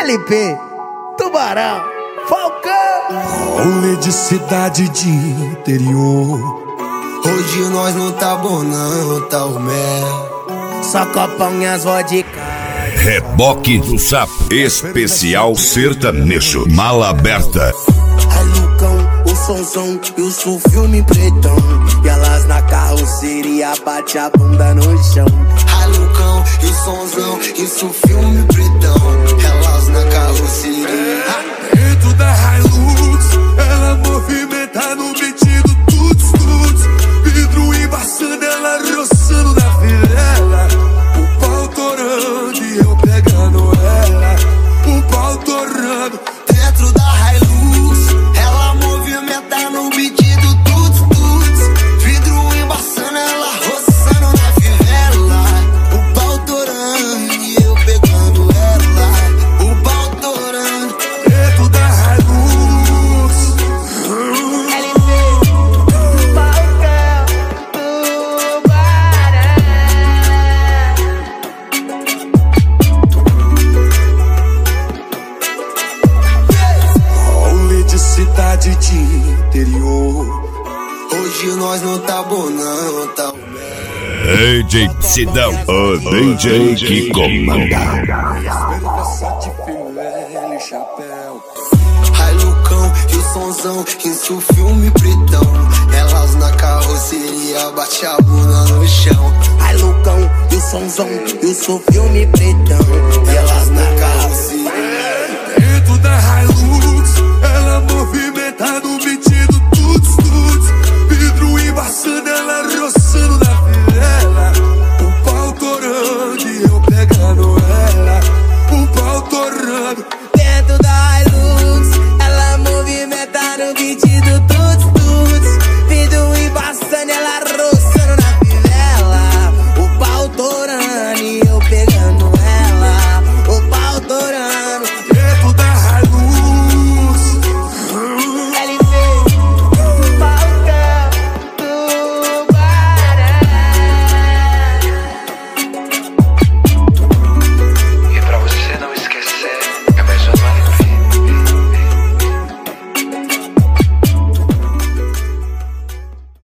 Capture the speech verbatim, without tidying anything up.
L P, Tubarão, Falcão. Rolê de cidade de interior. Hoje nós não tá bom não, tá o mel. Só copão e as vodka. Reboque do Sapo, especial sertanejo, mala aberta. Ai Lucão, o sonzão e o sul filme pretão. E elas na carroceria bate a bunda no chão. Ai Lucão, e o sonzão, isso filme pretão. Elas na carroceria. Dentro da Hilux, ela movimenta no beat do tuts tuts. Vidro embaçando, ela roçando na viela. O pau torando e eu pegando ela. O pau torando. Dentro da Hilux, ela movimenta no beat do tuts tuts. Vidro embaçando, ela roçando na fivela. O pau torando e eu pegando ela. O pau torando. Dentro da Hilux. L P, Falcão, Rolê de cidade de interior. Hoje nós não tá bom não, tá o mel. D J Sidão, o D J que comanda. Versace, filé e chapéu. Ai Lucão e o sonzão, isso filme pretão. Elas na carroceria bate a bunda no chão. Ai Lucão, e o sonzão e o sul filme pretão. Elas na carroceria.